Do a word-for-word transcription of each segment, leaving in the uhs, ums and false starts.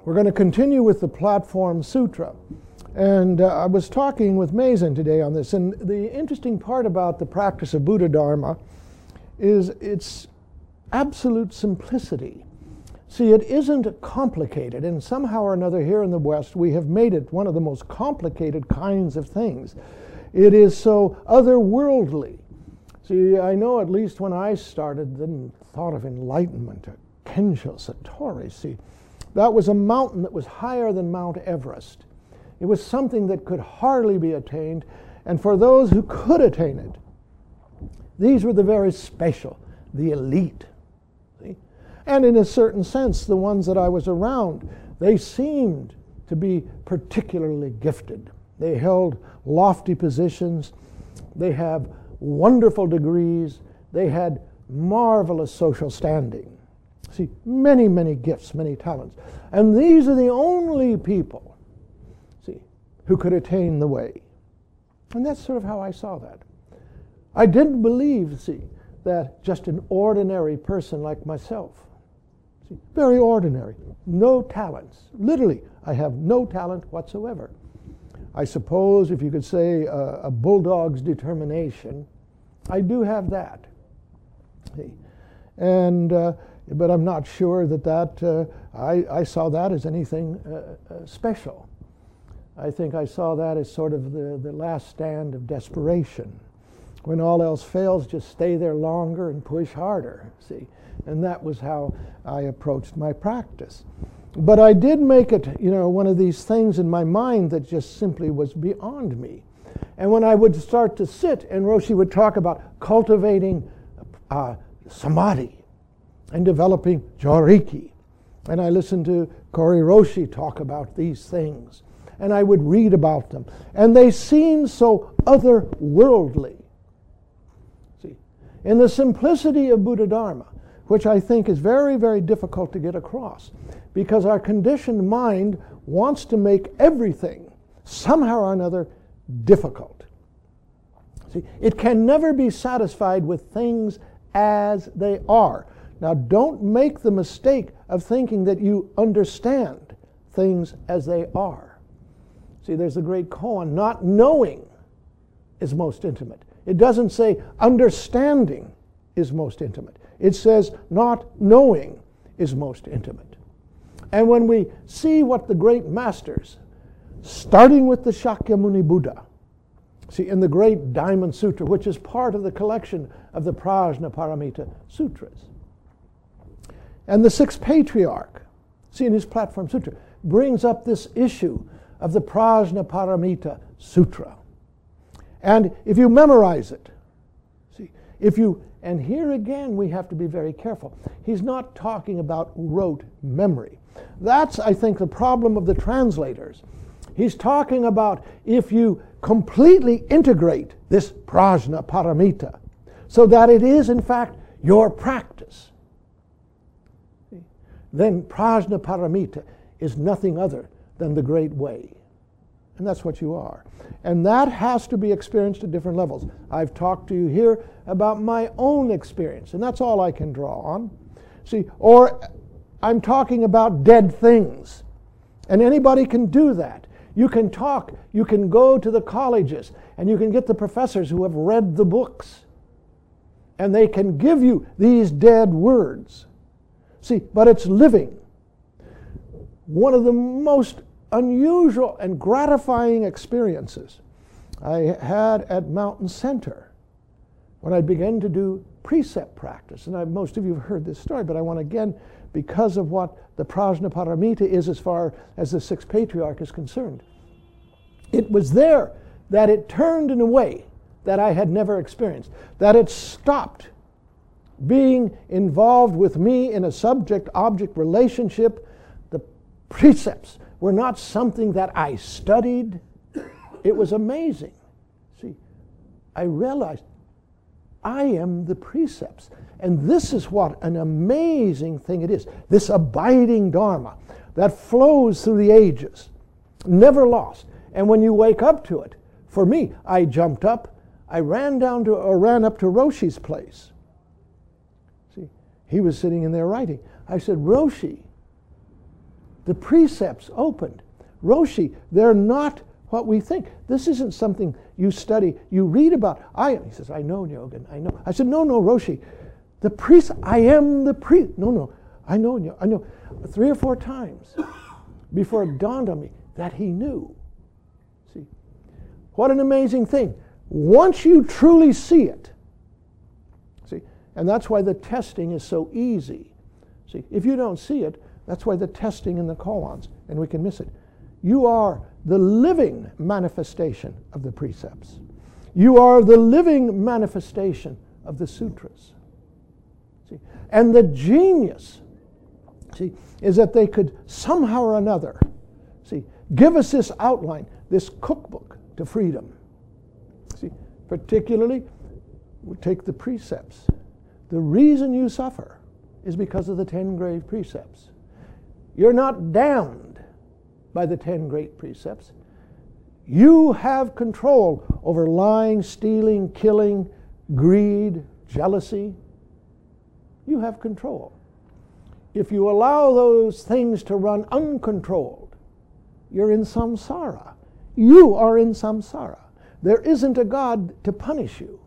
We're going to continue with the Platform Sutra. And uh, I was talking with Mazen today on this, and the interesting part about the practice of Buddha Dharma is its absolute simplicity. See, it isn't complicated, and somehow or another here in the West we have made it one of the most complicated kinds of things. It is so otherworldly. See, I know at least when I started the thought of enlightenment, Kensho Satori, see, that was a mountain that was higher than Mount Everest. It was something that could hardly be attained, and for those who could attain it, these were the very special, the elite. See? And in a certain sense, the ones that I was around, they seemed to be particularly gifted. They held lofty positions, they have wonderful degrees, they had marvelous social standing. See, many, many gifts, many talents. And these are the only people, see, who could attain the way. And that's sort of how I saw that. I didn't believe, see, that just an ordinary person like myself, see, very ordinary, no talents. Literally, I have no talent whatsoever. I suppose if you could say uh, a bulldog's determination, I do have that. See? And uh, but I'm not sure that that, uh, I, I saw that as anything uh, uh, special. I think I saw that as sort of the, the last stand of desperation. When all else fails, just stay there longer and push harder, see. And that was how I approached my practice. But I did make it, you know, one of these things in my mind that just simply was beyond me. And when I would start to sit, and Roshi would talk about cultivating uh, samadhi and developing joriki, and I listened to Kori Roshi talk about these things, and I would read about them, and they seemed so otherworldly. See, in the simplicity of Buddha Dharma, which I think is very, very difficult to get across, because our conditioned mind wants to make everything somehow or another difficult. See, it can never be satisfied with things as they are. Now, don't make the mistake of thinking that you understand things as they are. See, there's a great koan, not knowing is most intimate. It doesn't say understanding is most intimate. It says not knowing is most intimate. And when we see what the great masters, starting with the Shakyamuni Buddha, see, in the great Diamond Sutra, which is part of the collection of the Prajnaparamita Sutras, and the sixth patriarch, see, in his Platform Sutra, brings up this issue of the Prajnaparamita Sutra. And if you memorize it, see, if you, and here again we have to be very careful. He's not talking about rote memory. That's, I think, the problem of the translators. He's talking about if you completely integrate this Prajnaparamita so that it is, in fact, your practice, then Prajnaparamita is nothing other than the great way. And that's what you are. And that has to be experienced at different levels. I've talked to you here about my own experience, and that's all I can draw on. See, or I'm talking about dead things, and anybody can do that. You can talk, you can go to the colleges, and you can get the professors who have read the books, and they can give you these dead words. See, but it's living. One of the most unusual and gratifying experiences I had at Mountain Center when I began to do precept practice. And I, most of you have heard this story, but I want again, because of what the Prajnaparamita is as far as the sixth patriarch is concerned. It was there that it turned in a way that I had never experienced, that it stopped being involved with me in a subject-object relationship. The precepts were not something that I studied. It was amazing. See, I realized I am the precepts. And this is what an amazing thing it is. This abiding Dharma that flows through the ages, never lost. And when you wake up to it, for me, I jumped up, I ran down to, or ran up to Roshi's place. See, he was sitting in there writing. I said, Roshi, The precepts opened. Roshi, they're not what we think. This isn't something you study, you read about. I, he says, I know, Nyogen, I know. I said, no, no, Roshi. The priest, I am the priest. No, no, I know, I know. Three or four times before it dawned on me that he knew. See, what an amazing thing. Once you truly see it, see, and that's why the testing is so easy. See, if you don't see it, that's why the testing in the koans, and we can miss it. You are the living manifestation of the precepts. You are the living manifestation of the sutras. See, and the genius, see, is that they could somehow or another, see, give us this outline, this cookbook to freedom. See, particularly, we take the precepts. The reason you suffer is because of the ten grave precepts. You're not damned by the ten great precepts. You have control over lying, stealing, killing, greed, jealousy. You have control. If you allow those things to run uncontrolled, you're in samsara. You are in samsara. There isn't a God to punish you.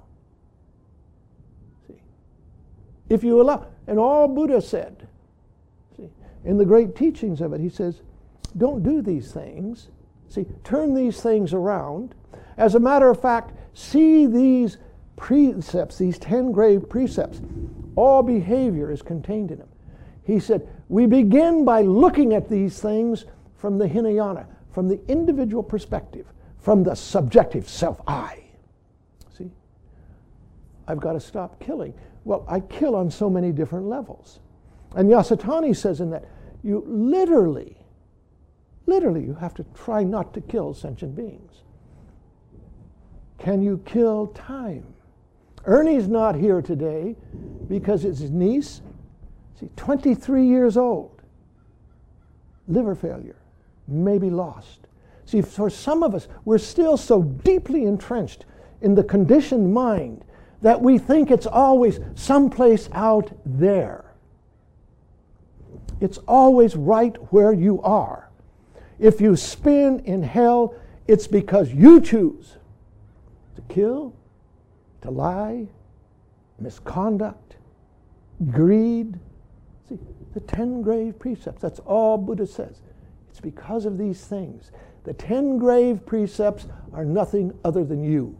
See? If you allow, and all Buddha said, see, in the great teachings of it, he says, don't do these things. See, turn these things around. As a matter of fact, see these precepts, these ten grave precepts. All behavior is contained in them. He said, we begin by looking at these things from the Hinayana, from the individual perspective, from the subjective self-I. See? I've got to stop killing. Well, I kill on so many different levels. And Yasutani says in that, you literally, literally, you have to try not to kill sentient beings. Can you kill time? Ernie's not here today because his niece, see, twenty-three years old, liver failure, maybe lost. See, for some of us, we're still so deeply entrenched in the conditioned mind that we think it's always someplace out there. It's always right where you are. If you spin in hell, it's because you choose to kill, to lie, misconduct, greed. See, the ten grave precepts, that's all Buddha says. It's because of these things. The ten grave precepts are nothing other than you.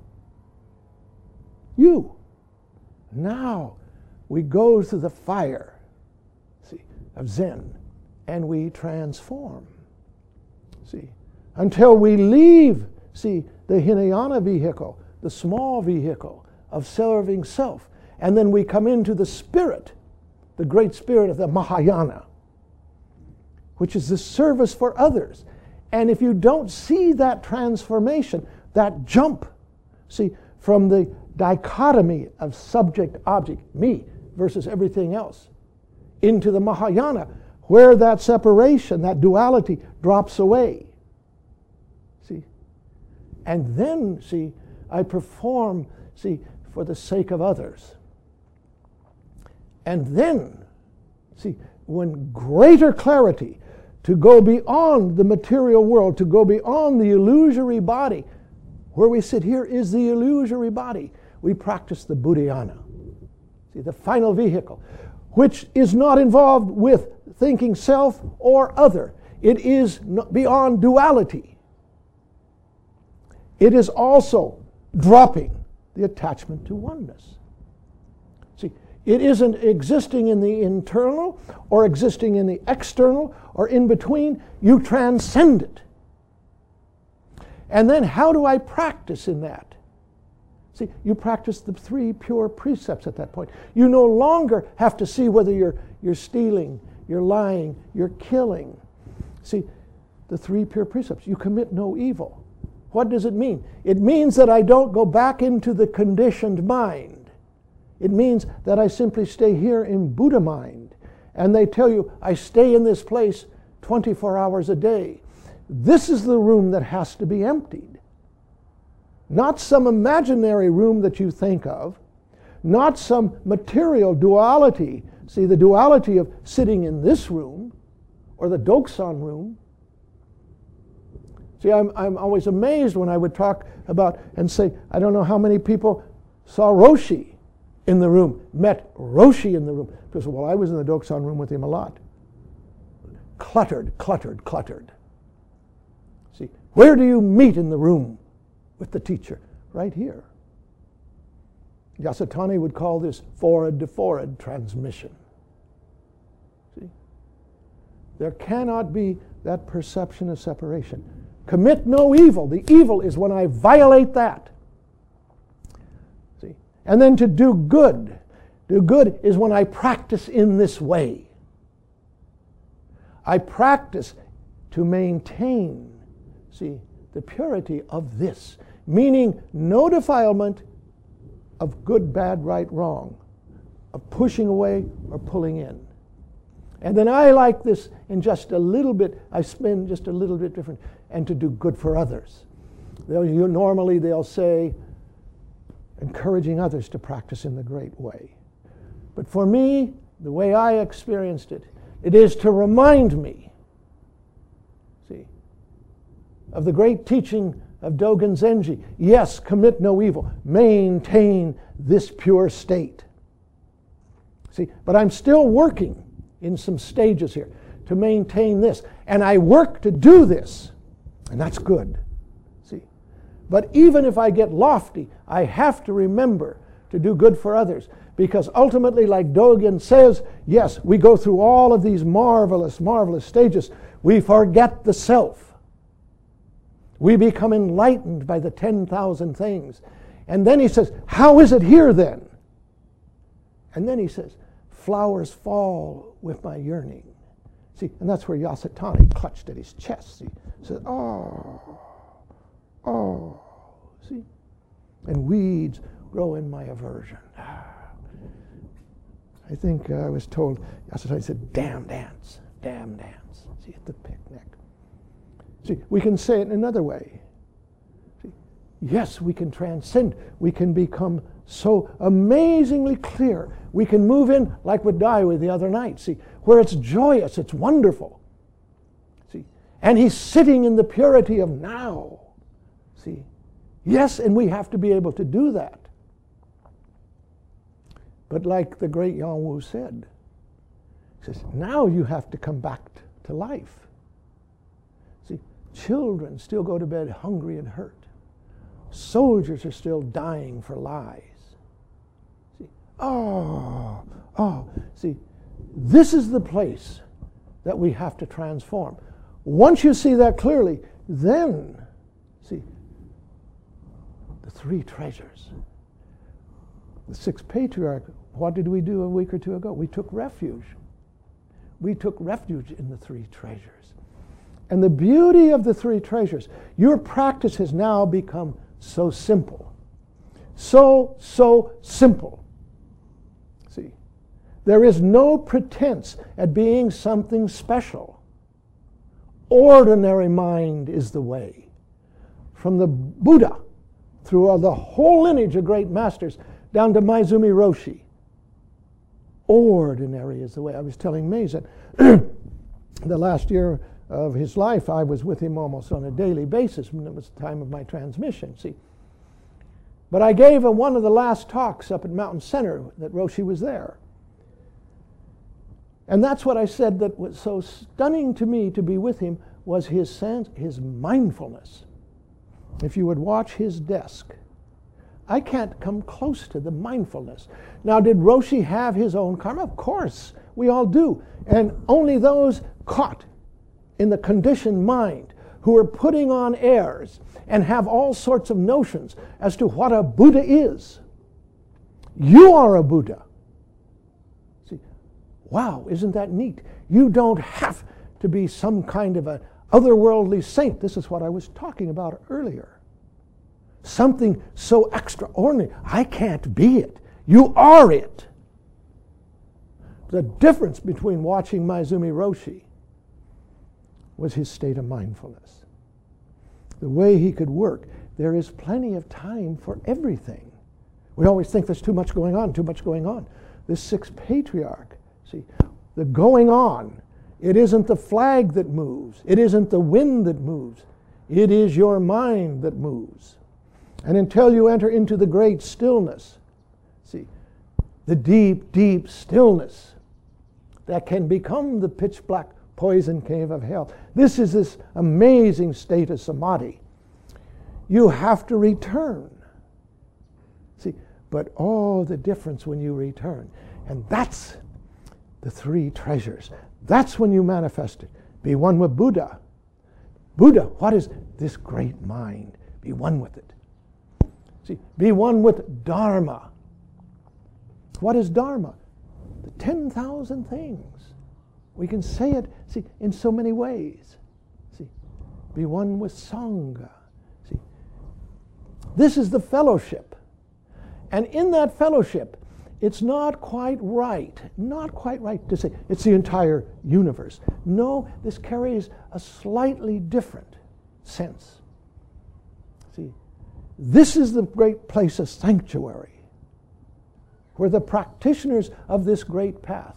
You. Now we go through the fire, see, of Zen, and we transform. See, until we leave, see, the Hinayana vehicle, the small vehicle of serving self, and then we come into the spirit, the great spirit of the Mahayana, which is the service for others. And if you don't see that transformation, that jump, see, from the dichotomy of subject-object, me versus everything else, into the Mahayana, where that separation, that duality drops away. See? And then, see, I perform, see, for the sake of others. And then, see, when greater clarity to go beyond the material world, to go beyond the illusory body, where we sit here is the illusory body. We practice the Buddhayana, see, the final vehicle, which is not involved with thinking self or other. It is beyond duality. It is also dropping the attachment to oneness. See, it isn't existing in the internal or existing in the external or in between. You transcend it. And then how do I practice in that? See, you practice the three pure precepts at that point. You no longer have to see whether you're, you're stealing, you're lying, you're killing. See, the three pure precepts. You commit no evil. What does it mean? It means that I don't go back into the conditioned mind. It means that I simply stay here in Buddha mind. And they tell you, I stay in this place twenty-four hours a day. This is the room that has to be emptied. Not some imaginary room that you think of. Not some material duality. See, the duality of sitting in this room or the Doksan room. See, I'm, I'm always amazed when I would talk about and say, I don't know how many people saw Roshi in the room, met Roshi in the room. Because, well, I was in the Doksan room with him a lot. Cluttered, cluttered, cluttered. See, where do you meet in the room with the teacher? Right here. Yasutani would call this forehead to forehead transmission. See? There cannot be that perception of separation. Commit no evil. The evil is when I violate that. See? And then to do good. Do good is when I practice in this way. I practice to maintain, see, the purity of this, meaning no defilement of good, bad, right, wrong, of pushing away or pulling in. And then I like this in just a little bit, I spin just a little bit different, and to do good for others. They'll, you, normally they'll say, encouraging others to practice in the great way. But for me, the way I experienced it, it is to remind me, see, of the great teaching of Dogen Zenji. Yes, commit no evil. Maintain this pure state. See, but I'm still working in some stages here to maintain this. And I work to do this. And that's good. See, but even if I get lofty, I have to remember to do good for others. Because ultimately, like Dogen says, yes, we go through all of these marvelous, marvelous stages. We forget the self. We become enlightened by the ten thousand things. And then he says, how is it here then? And then he says, flowers fall with my yearning. See, and that's where Yasutani clutched at his chest. He said, oh, oh, see? And weeds grow in my aversion. I think uh, I was told, Yasutani said, damn dance, damn dance. See, at the picnic. See, we can say it in another way. See, yes, we can transcend. We can become so amazingly clear. We can move in like with Daiwi the other night, see, where it's joyous, it's wonderful. See, and he's sitting in the purity of now. See, yes, and we have to be able to do that. But like the great Yang Wu said, he says, now you have to come back t- to life. See, children still go to bed hungry and hurt. Soldiers are still dying for lies. See, oh, oh, see, this is the place that we have to transform. Once you see that clearly, then, see, the three treasures. The sixth patriarch, what did we do a week or two ago? We took refuge. We took refuge in the three treasures. And the beauty of the three treasures, your practice has now become so simple. So, so simple. See, there is no pretense at being something special. Ordinary mind is the way. From the Buddha, through the whole lineage of great masters, down to Maezumi Roshi. Ordinary is the way. I was telling Mason, the last year of his life, I was with him almost on a daily basis when it was the time of my transmission, see. But I gave him one of the last talks up at Mountain Center that Roshi was there. And that's what I said that was so stunning to me to be with him was his sense, his mindfulness. If you would watch his desk, I can't come close to the mindfulness. Now, did Roshi have his own karma? Of course, we all do. And only those caught in the conditioned mind who are putting on airs and have all sorts of notions as to what a Buddha is. You are a Buddha. See, wow, isn't that neat? You don't have to be some kind of an otherworldly saint. This is what I was talking about earlier. Something so extraordinary. I can't be it. You are it. The difference between watching Maezumi Roshi was his state of mindfulness. The way he could work. There is plenty of time for everything. We always think there's too much going on, too much going on. This sixth patriarch, see, the going on It isn't the flag that moves. It isn't the wind that moves. It is your mind that moves. And until you enter into the great stillness, see, the deep, deep stillness that can become the pitch black poison cave of hell. This is this amazing state of samadhi. You have to return. See, but oh, the difference when you return. And that's the three treasures. That's when you manifest it. Be one with Buddha. Buddha, what is this great mind? Be one with it. See, be one with Dharma. What is Dharma? The ten thousand things. We can say it, see, in so many ways. See, be one with Sangha. See, this is the fellowship. And in that fellowship, it's not quite right, not quite right to say it's the entire universe. No, this carries a slightly different sense. See, this is the great place of sanctuary, where the practitioners of this great path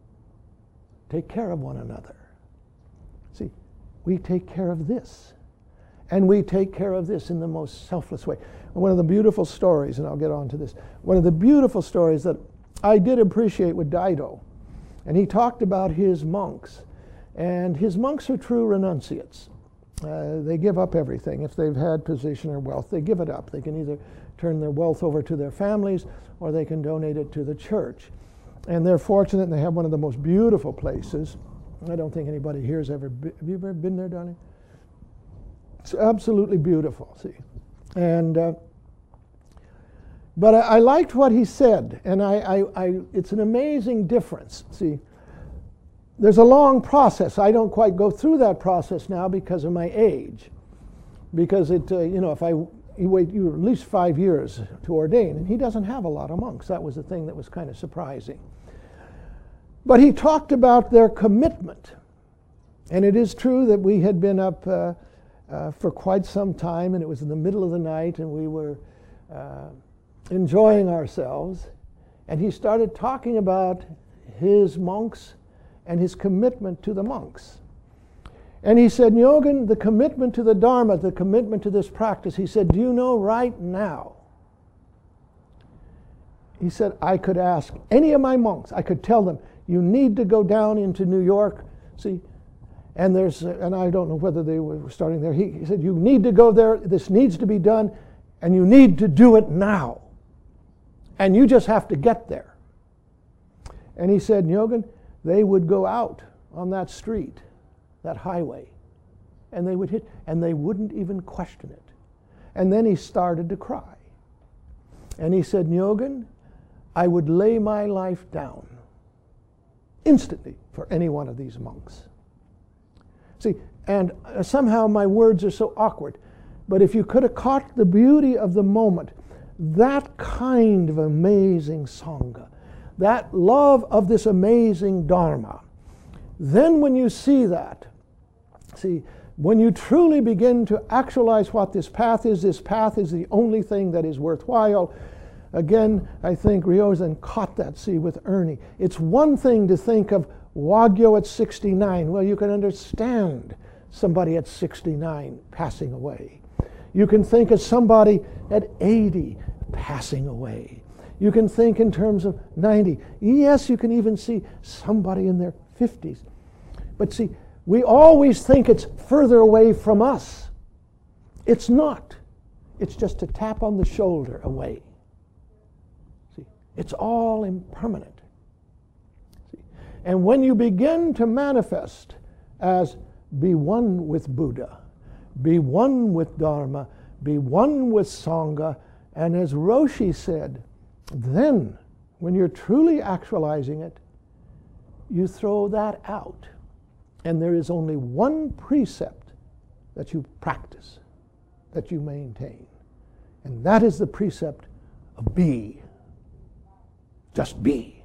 take care of one another. See, we take care of this, and we take care of this in the most selfless way. One of the beautiful stories, and I'll get on to this, one of the beautiful stories that I did appreciate with Daido, and he talked about his monks, and his monks are true renunciates. Uh, they give up everything. If they've had position or wealth, they give it up. They can either turn their wealth over to their families, or they can donate it to the church. And they're fortunate, and they have one of the most beautiful places. I don't think anybody here has ever been. Have you ever been there, Donnie? It's absolutely beautiful, see. And uh, but I, I liked what he said, and I, I, I, it's an amazing difference. See, there's a long process. I don't quite go through that process now because of my age. Because it, uh, you know, if I you wait you at least five years to ordain, and he doesn't have a lot of monks. That was the thing that was kind of surprising. But he talked about their commitment, and it is true that we had been up uh, uh, for quite some time, and it was in the middle of the night, and we were uh, enjoying ourselves, and he started talking about his monks and his commitment to the monks. And he said, Nyogen, the commitment to the Dharma, the commitment to this practice, he said, do you know right now? He said, I could ask any of my monks, I could tell them, you need to go down into New York, see, and there's, and I don't know whether they were starting there. He, he said, you need to go there, this needs to be done, and you need to do it now. And you just have to get there. And he said, Nyogen, they would go out on that street, that highway, and they would hit, and they wouldn't even question it. And then he started to cry. And he said, Nyogen, I would lay my life down instantly for any one of these monks. See, and uh, somehow my words are so awkward, but if you could have caught the beauty of the moment, that kind of amazing Sangha, that love of this amazing Dharma, then when you see that, see, when you truly begin to actualize what this path is, this path is the only thing that is worthwhile. Again, I think Ryozen caught that, see, with Ernie. It's one thing to think of Wagyo at sixty-nine. Well, you can understand somebody at sixty-nine passing away. You can think of somebody at eighty passing away. You can think in terms of ninety. Yes, you can even see somebody in their fifties. But see, we always think it's further away from us. It's not. It's just a tap on the shoulder away. See, it's all impermanent. See? And when you begin to manifest as be one with Buddha, be one with Dharma, be one with Sangha, and as Roshi said, then when you're truly actualizing it, you throw that out. And there is only one precept that you practice, that you maintain. And that is the precept of be. Just be.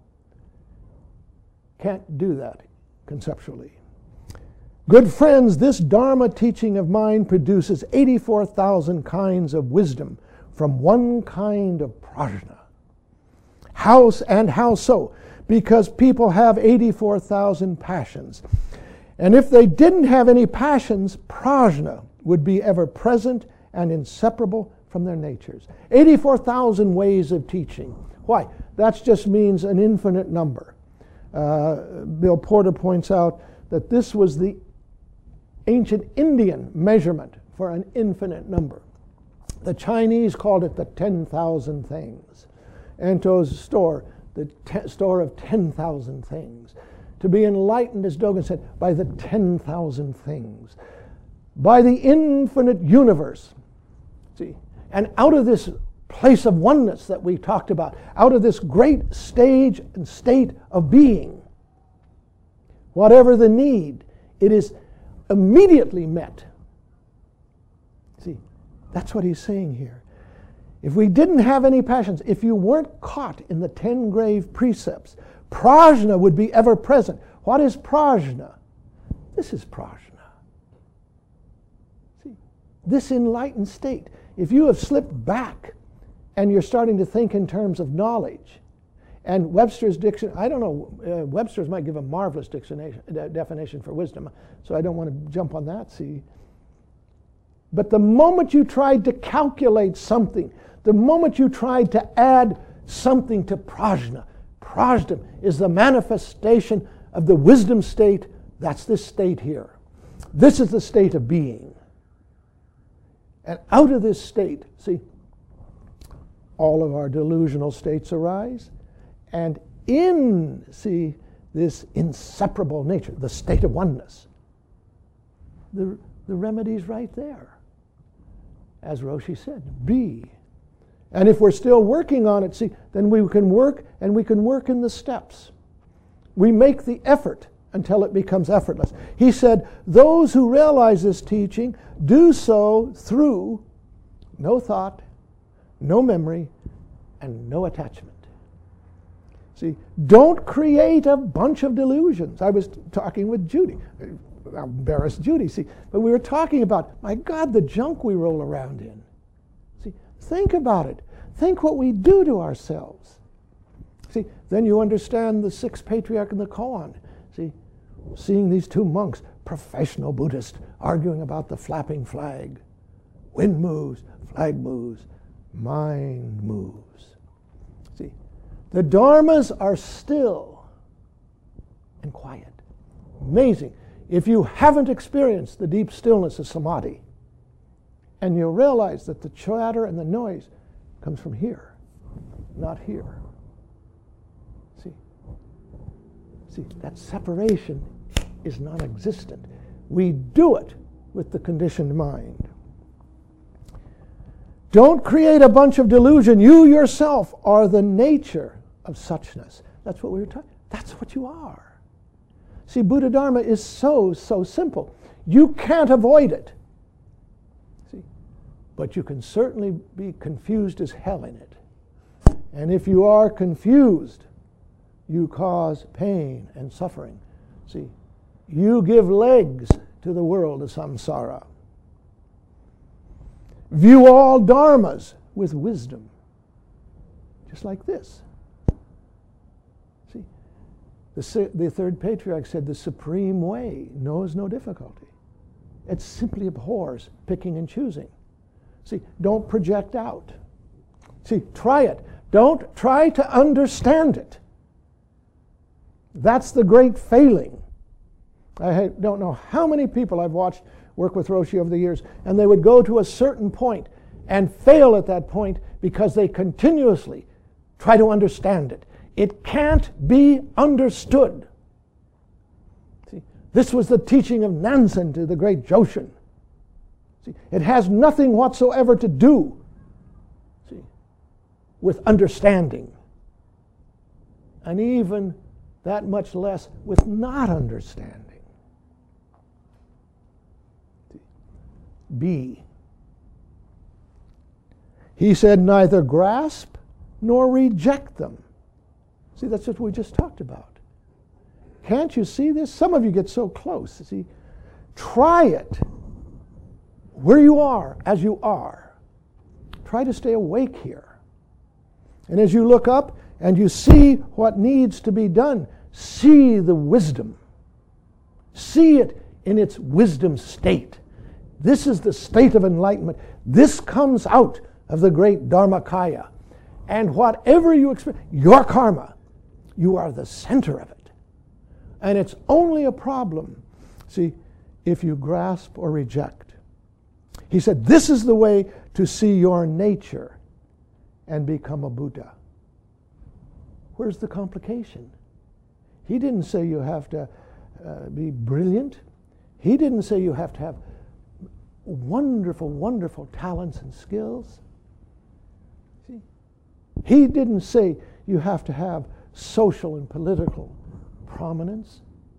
Can't do that conceptually. Good friends, this Dharma teaching of mine produces eighty-four thousand kinds of wisdom from one kind of prajna. How and how so? because people have eighty-four thousand passions. And if they didn't have any passions, prajna would be ever present and inseparable from their natures. eighty-four thousand ways of teaching. Why? That just means an infinite number. Uh, Bill Porter points out that this was the ancient Indian measurement for an infinite number. The Chinese called it the ten thousand things. Anto's store, the te- store of ten thousand things. To be enlightened, as Dogen said, by the ten thousand things. By the infinite universe. See? And out of this place of oneness that we talked about, out of this great stage and state of being, whatever the need, it is immediately met. See, that's what he's saying here. If we didn't have any passions, if you weren't caught in the ten grave precepts, prajna would be ever present. What is prajna? This is prajna. See, this enlightened state. If you have slipped back and you're starting to think in terms of knowledge, and Webster's dictionary, I don't know, uh, Webster's might give a marvelous dictionation, uh, definition for wisdom, so I don't want to jump on that, see. But the moment you tried to calculate something, the moment you tried to add something to prajna, prajna is the manifestation of the wisdom state. That's this state here. This is the state of being. And out of this state, see, all of our delusional states arise. And in, see, this inseparable nature, the state of oneness, the, the remedy's right there. As Roshi said, be. And if we're still working on it, see, then we can work, and we can work in the steps. We make the effort until it becomes effortless. He said, those who realize this teaching do so through no thought, no memory, and no attachment. See, don't create a bunch of delusions. I was talking with Judy. I embarrassed Judy, see, but we were talking about, my God, the junk we roll around in. See, think about it. Think what we do to ourselves. See, then you understand the sixth patriarch and the koan. See, seeing these two monks, professional Buddhists, arguing about the flapping flag. Wind moves, flag moves, mind moves. See, the dharmas are still and quiet. Amazing. If you haven't experienced the deep stillness of samadhi, and you'll realize that the chatter and the noise comes from here, not here. See? See, that separation is non-existent. We do it with the conditioned mind. Don't create a bunch of delusion. You yourself are the nature of suchness. That's what we were talking. That's what you are. See, Buddha Dharma is so, so simple. You can't avoid it. See? But you can certainly be confused as hell in it. And if you are confused, you cause pain and suffering. See, you give legs to the world of samsara. View all dharmas with wisdom. Just like this. See, the, the third patriarch said the supreme way knows no difficulty. It simply abhors picking and choosing. See, don't project out. See, try it. Don't try to understand it. That's the great failing. I don't know how many people I've watched work with Roshi over the years, and they would go to a certain point and fail at that point because they continuously try to understand it. It can't be understood. See, this was the teaching of Nansen to the great Joshin. See, it has nothing whatsoever to do, see, with understanding, and even that much less with not understanding. Be. He said neither grasp nor reject them. See, that's what we just talked about. Can't you see this? Some of you get so close. See, try it where you are, as you are. Try to stay awake here. And as you look up, and you see what needs to be done, see the wisdom. See it in its wisdom state. This is the state of enlightenment. This comes out of the great Dharmakaya. And whatever you experience, your karma, you are the center of it. And it's only a problem, see, if you grasp or reject. He said, this is the way to see your nature and become a Buddha. Where's the complication? He didn't say you have to uh, be brilliant. He didn't say you have to have wonderful, wonderful talents and skills. See? He didn't say you have to have social and political prominence.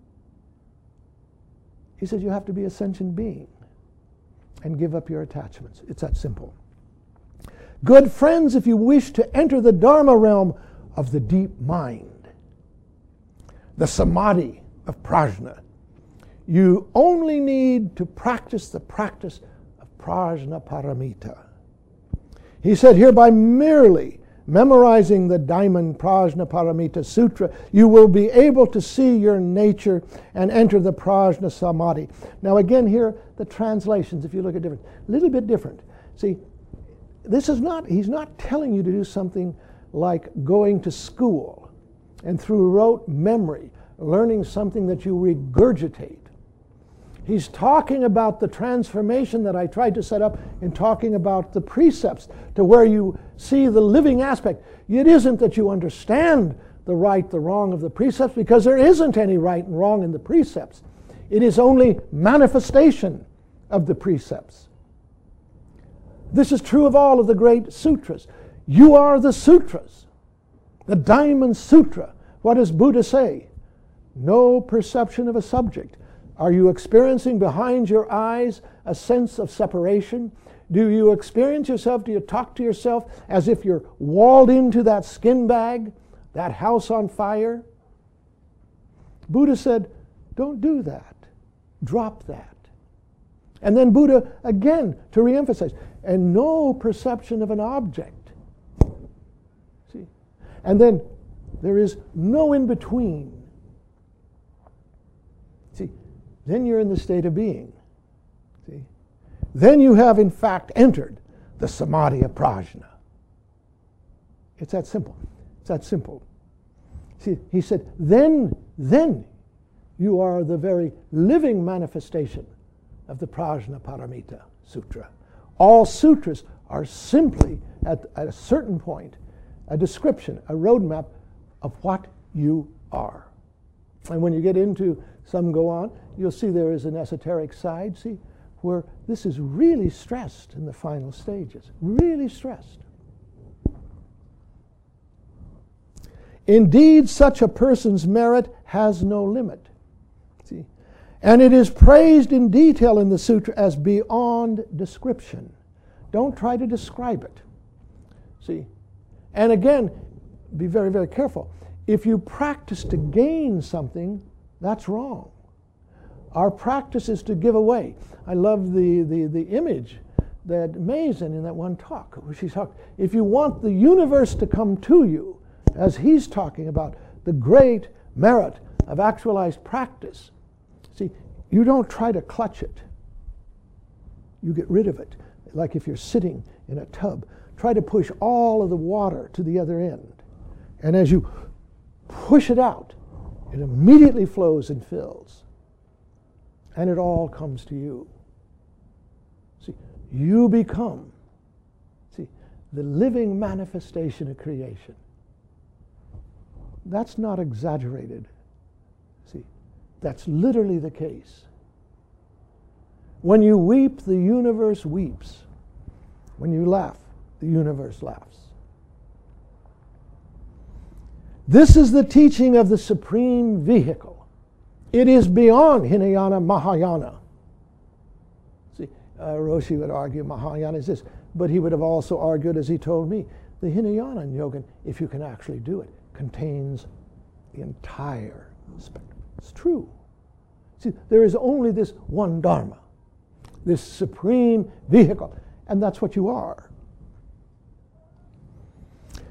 He said you have to be a sentient being and give up your attachments. It's that simple. Good friends, if you wish to enter the Dharma realm of the deep mind, the samadhi of prajna, you only need to practice the practice of prajna paramita. He said here, by merely memorizing the Diamond Prajna Paramita Sutra, you will be able to see your nature and enter the prajna samadhi. Now again here, the translations, if you look at different, a little bit different. See, this is not, he's not telling you to do something like going to school and through rote memory, learning something that you regurgitate. He's talking about the transformation that I tried to set up in talking about the precepts, to where you see the living aspect. It isn't that you understand the right, the wrong of the precepts, because there isn't any right and wrong in the precepts. It is only manifestation of the precepts. This is true of all of the great sutras. You are the sutras. The Diamond Sutra. What does Buddha say? No perception of a subject. Are you experiencing behind your eyes a sense of separation? Do you experience yourself, do you talk to yourself as if you're walled into that skin bag, that house on fire? Buddha said, don't do that. Drop that. And then Buddha, again, to reemphasize, and no perception of an object. See? And then there is no in-between. See? Then you're in the state of being. See? Then you have, in fact, entered the samadhi of prajna. It's that simple. It's that simple. See, he said, then, then you are the very living manifestation of the Prajna Paramita Sutra. All sutras are simply, at, at a certain point, a description, a roadmap of what you are. And when you get into some go on, you'll see there is an esoteric side, see, where this is really stressed in the final stages, really stressed. Indeed, such a person's merit has no limit. See? And it is praised in detail in the sutra as beyond description. Don't try to describe it. See? And again, be very, very careful. If you practice to gain something, that's wrong. Our practice is to give away. I love the, the, the image that Mason in that one talk, where she talked, if you want the universe to come to you, as he's talking about the great merit of actualized practice, see, you don't try to clutch it. You get rid of it. Like if you're sitting in a tub, try to push all of the water to the other end. And as you push it out, it immediately flows and fills. And it all comes to you. See, you become, see, the living manifestation of creation. That's not exaggerated. See, that's literally the case. When you weep, the universe weeps. When you laugh, the universe laughs. This is the teaching of the supreme vehicle. It is beyond Hinayana Mahayana. See, uh, Roshi would argue Mahayana is this, but he would have also argued, as he told me, the Hinayana Yogan, if you can actually do it, contains the entire spectrum. It's true. See, there is only this one Dharma, this supreme vehicle, and that's what you are.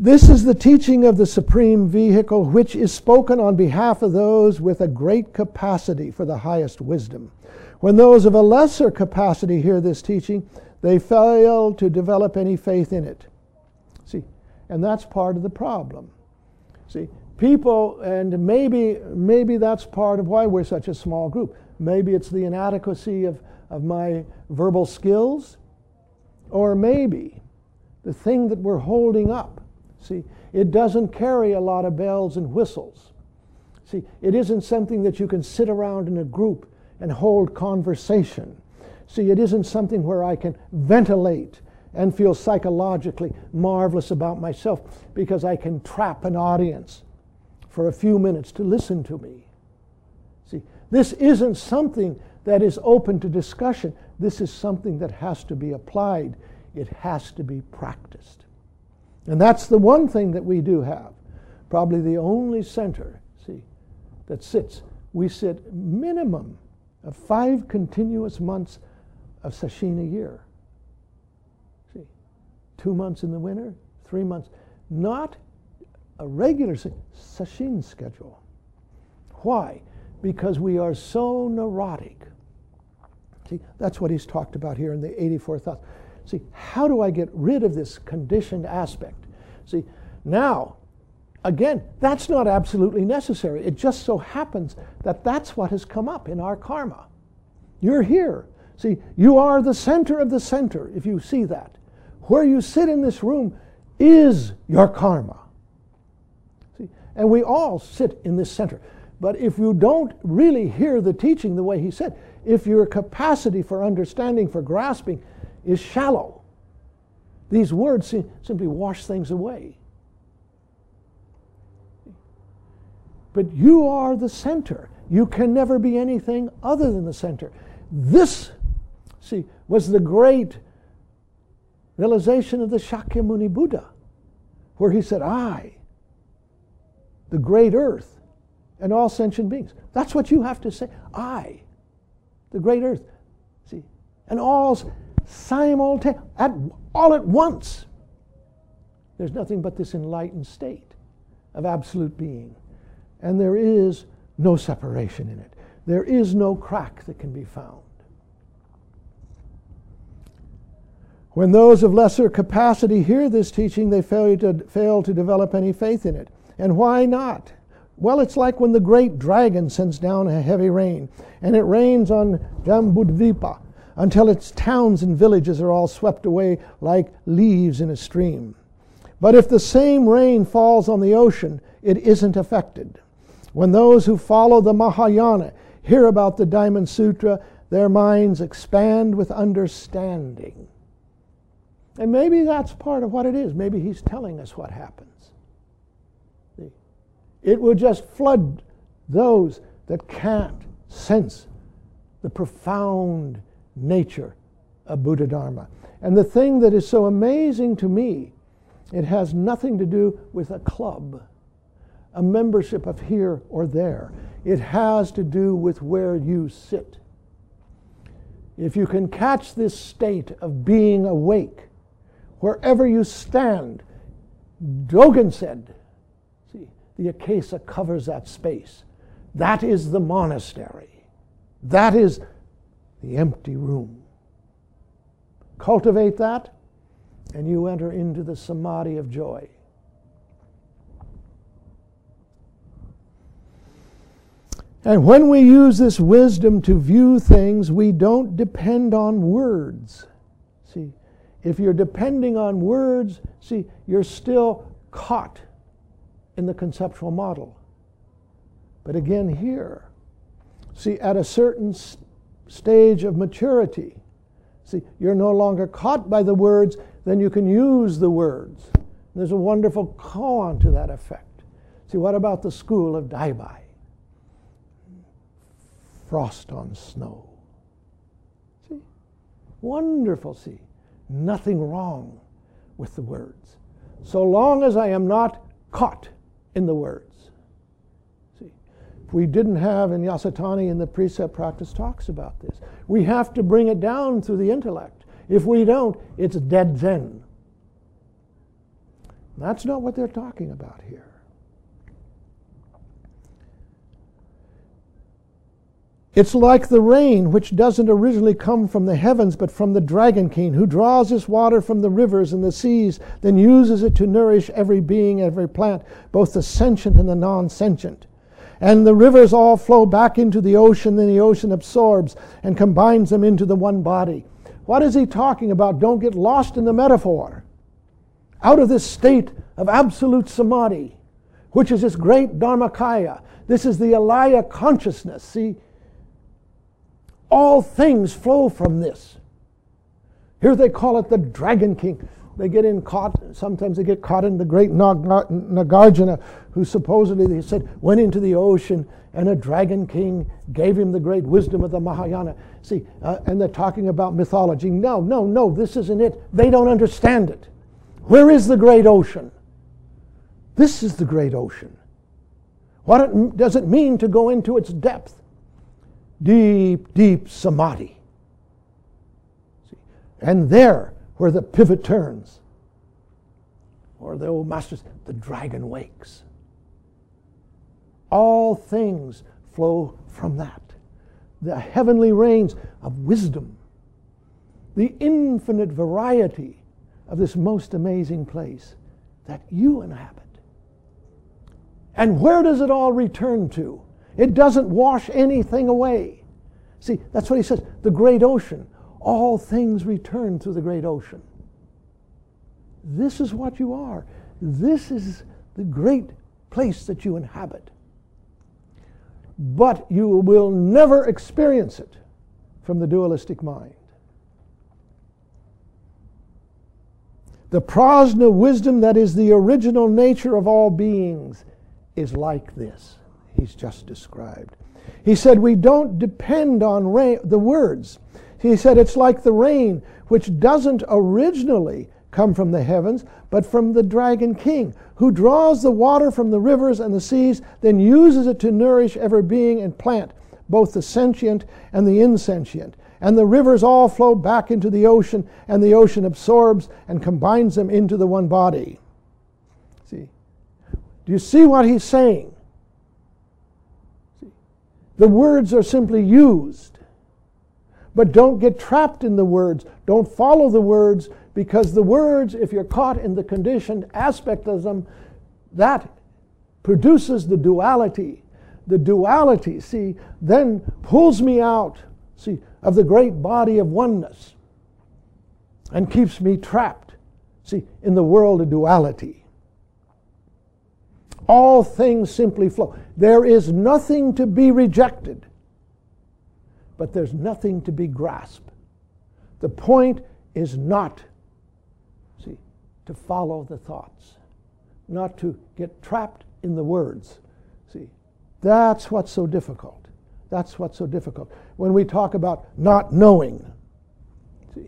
This is the teaching of the Supreme Vehicle, which is spoken on behalf of those with a great capacity for the highest wisdom. When those of a lesser capacity hear this teaching, they fail to develop any faith in it. See, and that's part of the problem. See, people, and maybe maybe that's part of why we're such a small group. Maybe it's the inadequacy of, of my verbal skills, or maybe the thing that we're holding up. See, it doesn't carry a lot of bells and whistles. See, it isn't something that you can sit around in a group and hold conversation. See, it isn't something where I can ventilate and feel psychologically marvelous about myself because I can trap an audience for a few minutes to listen to me. See, this isn't something that is open to discussion. This is something that has to be applied. It has to be practiced. And that's the one thing that we do have. Probably the only center, see, that sits. We sit minimum of five continuous months of sesshin a year. See, two months in the winter, three months. Not a regular sesshin schedule. Why? Because we are so neurotic. See, that's what he's talked about here in the eighty-four thoughts. See, how do I get rid of this conditioned aspect? See, now, again, that's not absolutely necessary. It just so happens that that's what has come up in our karma. You're here. See, you are the center of the center, if you see that. Where you sit in this room is your karma. See, and we all sit in this center. But if you don't really hear the teaching the way he said, if your capacity for understanding, for grasping, is shallow, these words simply wash things away. But you are the center. You can never be anything other than the center. This, see, was the great realization of the Shakyamuni Buddha, where he said, I, the great earth, and all sentient beings. That's what you have to say. I, the great earth. See, and all simultaneously, at, all at once. There's nothing but this enlightened state of absolute being. And there is no separation in it. There is no crack that can be found. When those of lesser capacity hear this teaching, they fail to, fail to develop any faith in it. And why not? Well, it's like when the great dragon sends down a heavy rain, and it rains on Jambudvipa until its towns and villages are all swept away like leaves in a stream. But if the same rain falls on the ocean, it isn't affected. When those who follow the Mahayana hear about the Diamond Sutra, their minds expand with understanding. And maybe that's part of what it is. Maybe he's telling us what happens. It will just flood those that can't sense the profound nature of Buddha Dharma. And the thing that is so amazing to me, it has nothing to do with a club, a membership of here or there. It has to do with where you sit. If you can catch this state of being awake, wherever you stand, Dogen said, see, the Akasa covers that space. That is the monastery. That is the empty room. Cultivate that, and you enter into the samadhi of joy. And when we use this wisdom to view things, we don't depend on words. See, if you're depending on words, see, you're still caught in the conceptual model. But again here, see, at a certain st- stage of maturity, see, you're no longer caught by the words, then you can use the words. There's a wonderful koan to that effect. See, what about the school of Daibai? Frost on snow. See? Wonderful, see. Nothing wrong with the words. So long as I am not caught in the words. See, if we didn't have, and Yasutani in the precept practice talks about this, we have to bring it down through the intellect. If we don't, it's dead Zen. That's not what they're talking about here. It's like the rain, which doesn't originally come from the heavens, but from the dragon king, who draws his water from the rivers and the seas, then uses it to nourish every being, every plant, both the sentient and the non-sentient. And the rivers all flow back into the ocean, then the ocean absorbs and combines them into the one body. What is he talking about? Don't get lost in the metaphor. Out of this state of absolute samadhi, which is this great dharmakaya, this is the alaya consciousness. See, all things flow from this. Here they call it the Dragon King. They get in caught, sometimes they get caught in the great Nagarjuna, who supposedly, they said, went into the ocean and a Dragon King gave him the great wisdom of the Mahayana. See, uh, and they're talking about mythology. No, no, no, this isn't it. They don't understand it. Where is the great ocean? This is the great ocean. What it, does it mean to go into its depth? Deep, deep samadhi. See? And there, where the pivot turns, or the old masters, the dragon wakes. All things flow from that. The heavenly rains of wisdom. The infinite variety of this most amazing place that you inhabit. And where does it all return to? It doesn't wash anything away. See, that's what he says. The great ocean. All things return to the great ocean. This is what you are. This is the great place that you inhabit. But you will never experience it from the dualistic mind. The prajna wisdom that is the original nature of all beings is like this. He's just described. He said, we don't depend on rain, the words. He said, it's like the rain, which doesn't originally come from the heavens, but from the Dragon King, who draws the water from the rivers and the seas, then uses it to nourish every being and plant, both the sentient and the insentient. And the rivers all flow back into the ocean, and the ocean absorbs and combines them into the one body. See? Do you see what he's saying? See? The words are simply used. But don't get trapped in the words. Don't follow the words, because the words, if you're caught in the conditioned aspect of them, that produces the duality. The duality, see, then pulls me out, see, of the great body of oneness and keeps me trapped, see, in the world of duality. All things simply flow. There is nothing to be rejected, but there's nothing to be grasped. The point is not, see, to follow the thoughts, not to get trapped in the words. See, that's what's so difficult. That's what's so difficult. When we talk about not knowing, see, see,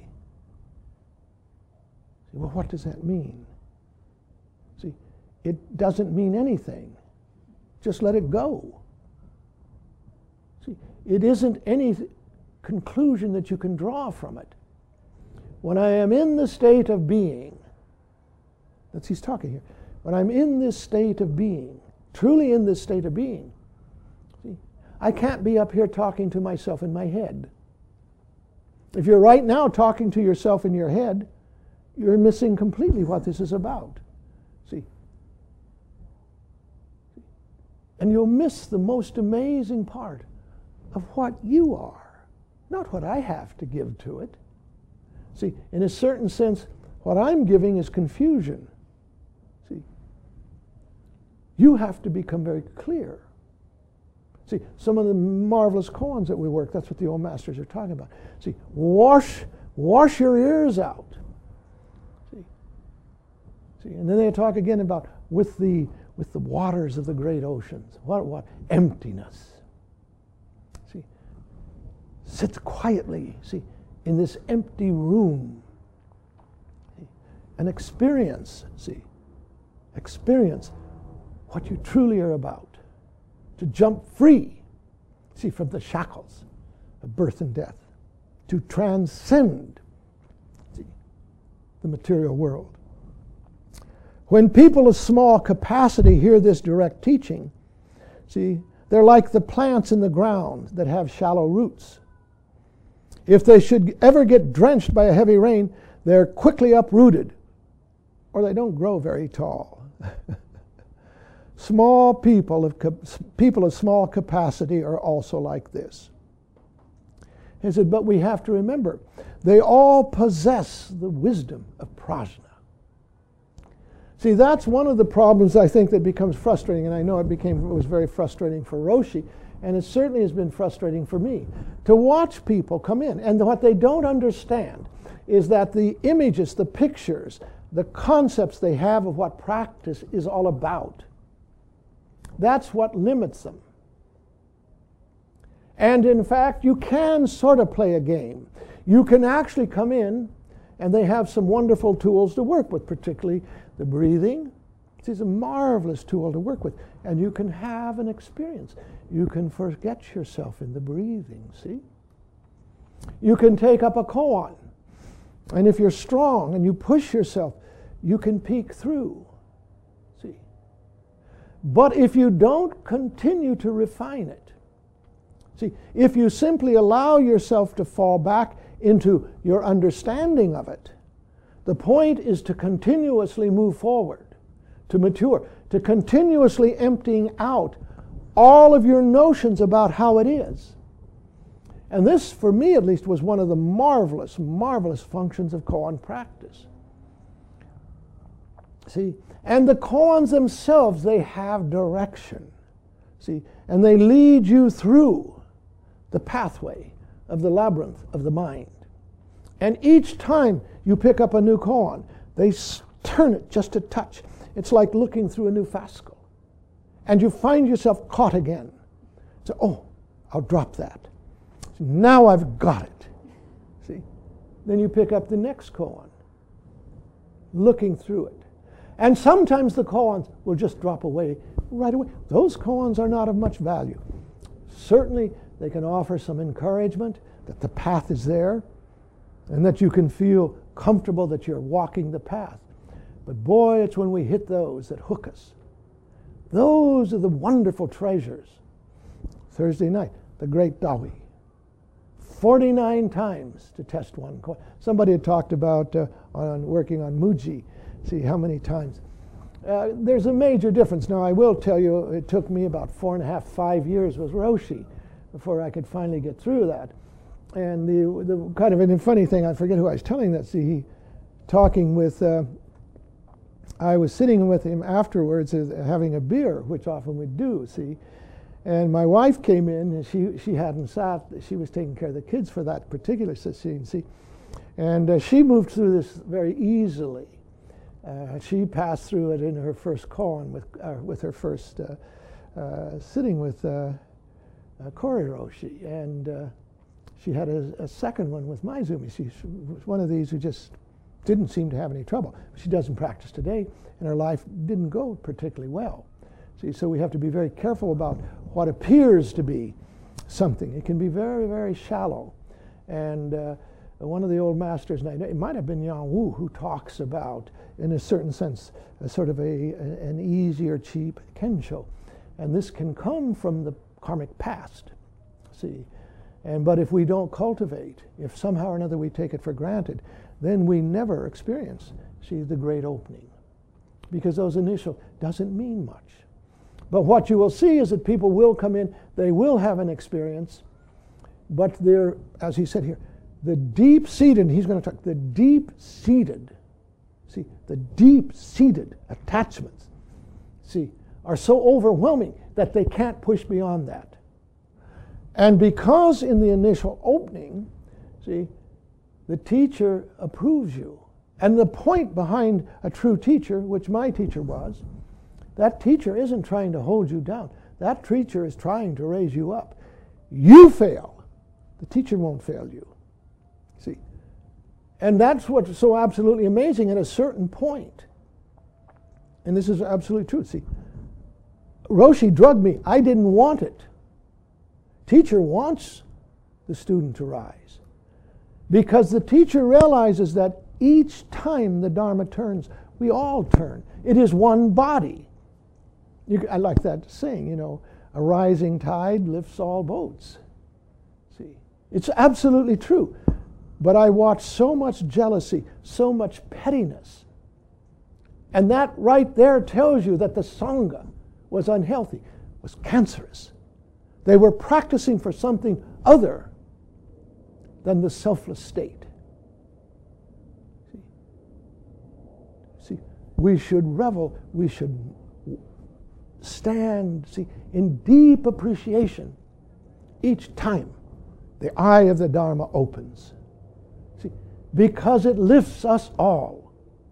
well, what does that mean? See, it doesn't mean anything. Just let it go. See, it isn't any conclusion that you can draw from it. When I am in the state of being, that's he's talking here. When I'm in this state of being, truly in this state of being, see, I can't be up here talking to myself in my head. If you're right now talking to yourself in your head, you're missing completely what this is about. See? And you'll miss the most amazing part of what you are, not what I have to give to it. See, in a certain sense, what I'm giving is confusion. See, you have to become very clear. See, some of the marvelous koans that we work, that's what the old masters are talking about. See, wash, wash your ears out. See, see, and then they talk again about with the with the waters of the great oceans. What what emptiness. See, sit quietly. See, in this empty room, see, and experience. See, experience what you truly are about. To jump free, see, from the shackles of birth and death, to transcend, see, the material world. When people of small capacity hear this direct teaching, see, they're like the plants in the ground that have shallow roots. If they should ever get drenched by a heavy rain, they're quickly uprooted, or they don't grow very tall. Small people of people of small capacity are also like this. He said, but we have to remember, they all possess the wisdom of prajna. See, that's one of the problems I think that becomes frustrating, and I know it became it was very frustrating for Roshi, and it certainly has been frustrating for me, to watch people come in. And what they don't understand is that the images, the pictures, the concepts they have of what practice is all about, that's what limits them. And in fact, you can sort of play a game. You can actually come in, and they have some wonderful tools to work with, particularly the breathing. It's a marvelous tool to work with. And you can have an experience. You can forget yourself in the breathing, see? You can take up a koan. And if you're strong and you push yourself, you can peek through, see? But if you don't continue to refine it, see, if you simply allow yourself to fall back into your understanding of it, the point is to continuously move forward, to mature, to continuously emptying out all of your notions about how it is. And this, for me at least, was one of the marvelous, marvelous functions of koan practice. See, and the koans themselves, they have direction, see, and they lead you through the pathway of the labyrinth of the mind. And each time you pick up a new koan, they turn it just a touch. It's like looking through a new fascal. And you find yourself caught again. So, oh, I'll drop that. So now I've got it. See? Then you pick up the next koan, looking through it. And sometimes the koans will just drop away right away. Those koans are not of much value. Certainly, they can offer some encouragement that the path is there and that you can feel comfortable that you're walking the path. But boy, it's when we hit those that hook us. Those are the wonderful treasures. Thursday night, the great Dawi. forty-nine times to test one koan. Somebody had talked about uh, on working on Muji. See how many times. Uh, there's a major difference. Now, I will tell you, it took me about four and a half, five years with Roshi before I could finally get through that. And the, the kind of a funny thing, I forget who I was telling that. See, he, talking with, uh, I was sitting with him afterwards uh, having a beer, which often we'd do, see. And my wife came in, and she, she hadn't sat. She was taking care of the kids for that particular scene, see. And uh, she moved through this very easily. Uh, she passed through it in her first koan with, uh, with her first uh, uh, sitting with uh, uh, Kori Roshi. And uh, she had a, a second one with Maizumi. She, she was one of these who just didn't seem to have any trouble. She doesn't practice today, and her life didn't go particularly well. See, so we have to be very careful about what appears to be something. It can be very, very shallow. And uh, one of the old masters, and it might have been Yang Wu, who talks about, in a certain sense, a sort of a, a, an easy or cheap kensho. And this can come from the karmic past, see. And, but if we don't cultivate, if somehow or another we take it for granted, then we never experience, see, the great opening. Because those initial doesn't mean much. But what you will see is that people will come in, they will have an experience, but they're, as he said here, the deep-seated, he's going to talk, the deep-seated, see, the deep-seated attachments, see, are so overwhelming that they can't push beyond that. And because in the initial opening, see, the teacher approves you. And the point behind a true teacher, which my teacher was, that teacher isn't trying to hold you down. That teacher is trying to raise you up. You fail. The teacher won't fail you. See? And that's what's so absolutely amazing at a certain point. And this is absolutely true. See, Roshi drugged me. I didn't want it. Teacher wants the student to rise. Because the teacher realizes that each time the Dharma turns, We all turn. It is one body. You, I like that saying, you know, a rising tide lifts all boats. See, it's absolutely true. But I watch so much jealousy, so much pettiness. And that right there tells you that the Sangha was unhealthy, was cancerous. They were practicing for something other than the selfless state. See, see, we should revel, we should stand, see, in deep appreciation each time the eye of the Dharma opens. See, because it lifts us all.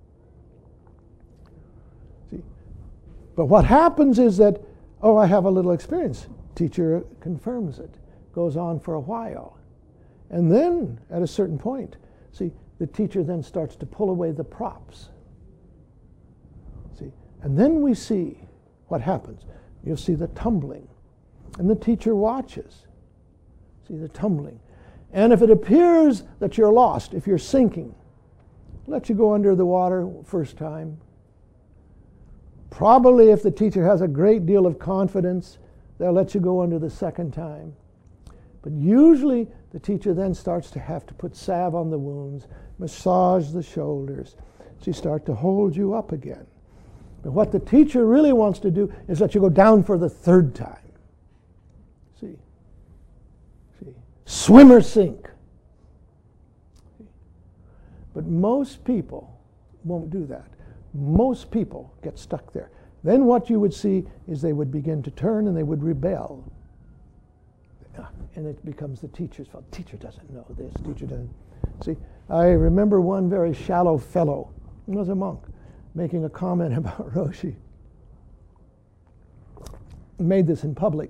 See, but what happens is that, oh, I have a little experience. Teacher confirms it. Goes on for a while. And then, at a certain point, see, the teacher then starts to pull away the props. See, and then we see what happens. You'll see the tumbling. And the teacher watches. See the tumbling. And if it appears that you're lost, if you're sinking, let you go under the water first time. Probably if the teacher has a great deal of confidence, they'll let you go under the second time. But usually the teacher then starts to have to put salve on the wounds, massage the shoulders. She starts to hold you up again. But what the teacher really wants to do is let you go down for the third time. See? See? Swim or sink. See? But most people won't do that. Most people get stuck there. Then what you would see is they would begin to turn and they would rebel. And it becomes the teacher's fault. Teacher doesn't know this. Teacher doesn't. See, I remember one very shallow fellow, he was a monk, making a comment about Roshi. He made this in public.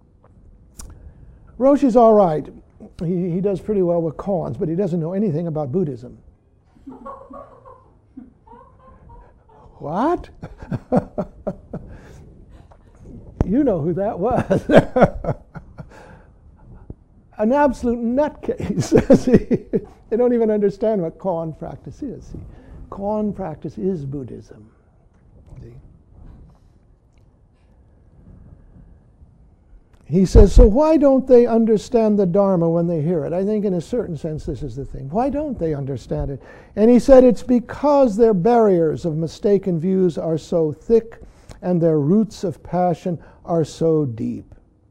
Roshi's all right. He, he does pretty well with koans, but he doesn't know anything about Buddhism. What? You know who that was. An absolute nutcase. See, they don't even understand what koan practice is. See, koan practice is Buddhism. See? He says, so why don't they understand the Dharma when they hear it? I think in a certain sense this is the thing. Why don't they understand it? And he said it's because their barriers of mistaken views are so thick and their roots of passion are so deep.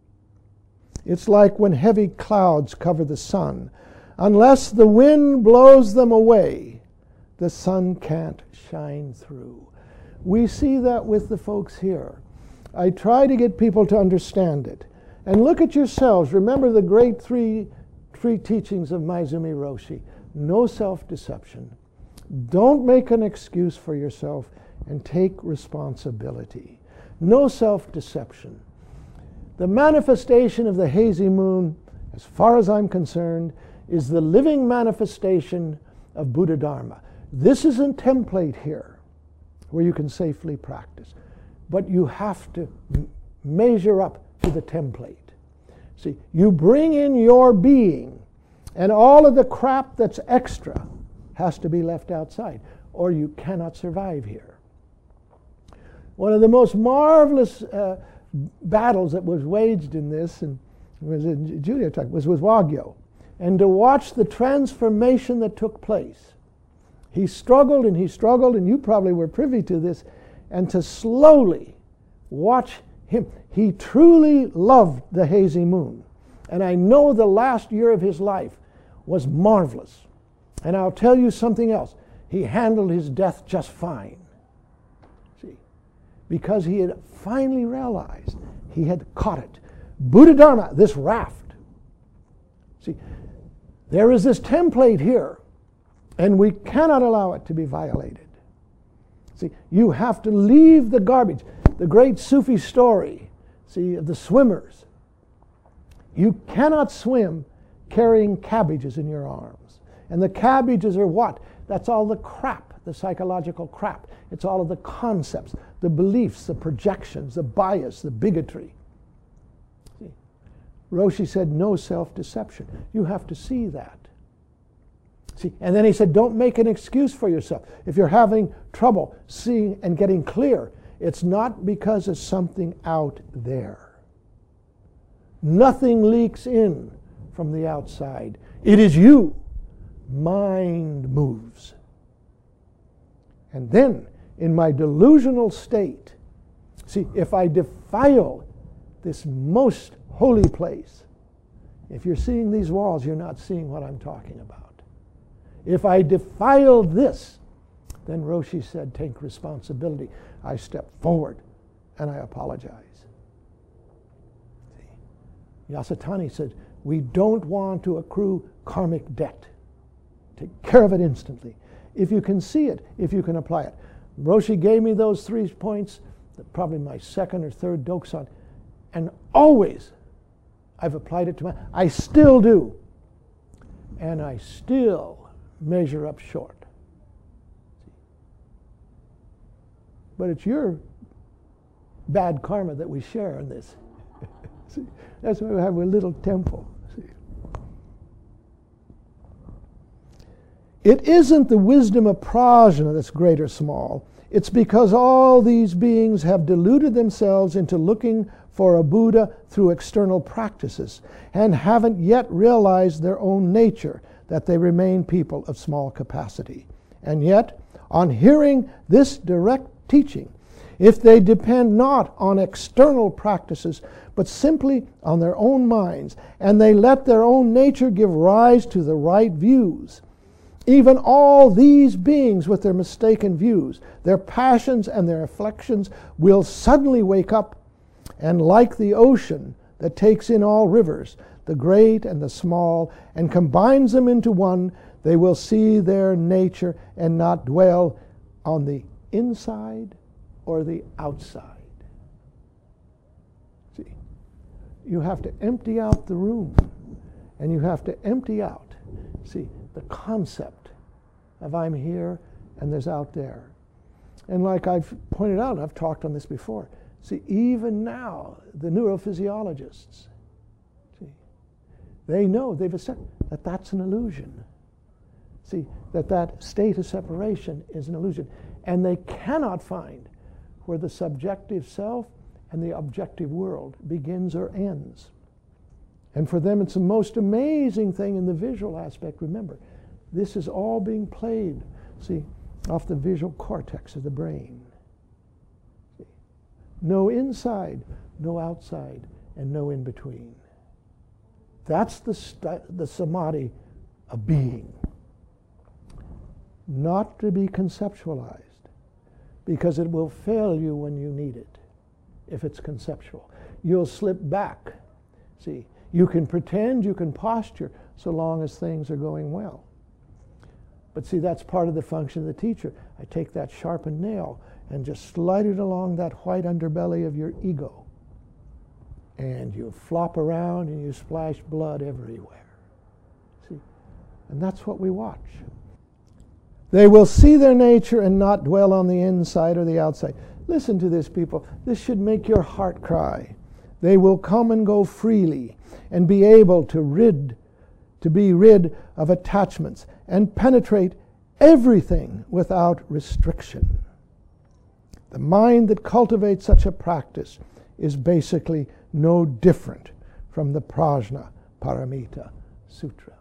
It's like when heavy clouds cover the sun. Unless the wind blows them away, the sun can't shine through. We see that with the folks here. I try to get people to understand it. And look at yourselves. Remember the great three, three teachings of Maezumi Roshi. No self-deception. Don't make an excuse for yourself and take responsibility. No self-deception. The manifestation of the hazy moon, as far as I'm concerned, is the living manifestation of Buddha Dharma. This is a template here where you can safely practice. But you have to m- measure up to the template. See, you bring in your being, and all of the crap that's extra has to be left outside, or you cannot survive here. One of the most marvelous uh, battles that was waged in this, and was in Julia was with Wagyo, and to watch the transformation that took place. He struggled and he struggled, and you probably were privy to this, and to slowly watch him. He truly loved the hazy moon, and I know the last year of his life was marvelous. And I'll tell you something else. He handled his death just fine. See, because he had finally realized he had caught it. Buddha Dharma, this raft. See, there is this template here, and we cannot allow it to be violated. See, you have to leave the garbage. The great Sufi story, see, of the swimmers. You cannot swim carrying cabbages in your arms. And the cabbages are what? That's all the crap, the psychological crap. It's all of the concepts, the beliefs, the projections, the bias, the bigotry. See? Roshi said no self-deception. You have to see that. See, and then he said, don't make an excuse for yourself. If you're having trouble seeing and getting clear, it's not because of something out there. Nothing leaks in from the outside. It is you. Mind moves. And then, in my delusional state, see, if I defile this most holy place, if you're seeing these walls, you're not seeing what I'm talking about. If I defile this, then Roshi said, take responsibility. I step forward and I apologize. See? Yasutani said, we don't want to accrue karmic debt. Take care of it instantly. If you can see it, if you can apply it. Roshi gave me those three points, probably my second or third Dokusan, and always I've applied it to my, I still do. And I still measure up short. But it's your bad karma that we share in this. See, that's why we have a little temple. See. It isn't the wisdom of prajna that's great or small. It's because all these beings have deluded themselves into looking for a Buddha through external practices and haven't yet realized their own nature, that they remain people of small capacity. And yet, on hearing this direct teaching, if they depend not on external practices, but simply on their own minds, and they let their own nature give rise to the right views, even all these beings with their mistaken views, their passions and their afflictions will suddenly wake up, and like the ocean that takes in all rivers, the great and the small, and combines them into one, they will see their nature and not dwell on the inside or the outside. See, you have to empty out the room, and you have to empty out, see, the concept of I'm here and there's out there. And like I've pointed out, I've talked on this before, see, even now, the neurophysiologists, see, they know, they've accepted that that's an illusion. See, that that state of separation is an illusion. And they cannot find where the subjective self and the objective world begins or ends. And for them, it's the most amazing thing in the visual aspect. Remember, this is all being played, see, off the visual cortex of the brain. See? No inside, no outside, and no in between. That's the, st- the samadhi of being. Not to be conceptualized, because it will fail you when you need it, if it's conceptual. You'll slip back. See, you can pretend, you can posture, so long as things are going well. But see, that's part of the function of the teacher. I take that sharpened nail and just slide it along that white underbelly of your ego. And you flop around and you splash blood everywhere. See? And that's what we watch. They will see their nature and not dwell on the inside or the outside. Listen to this, people. This should make your heart cry. They will come and go freely and be able to rid, to be rid of attachments and penetrate everything without restriction. The mind that cultivates such a practice is basically no different from the Prajna Paramita Sutra.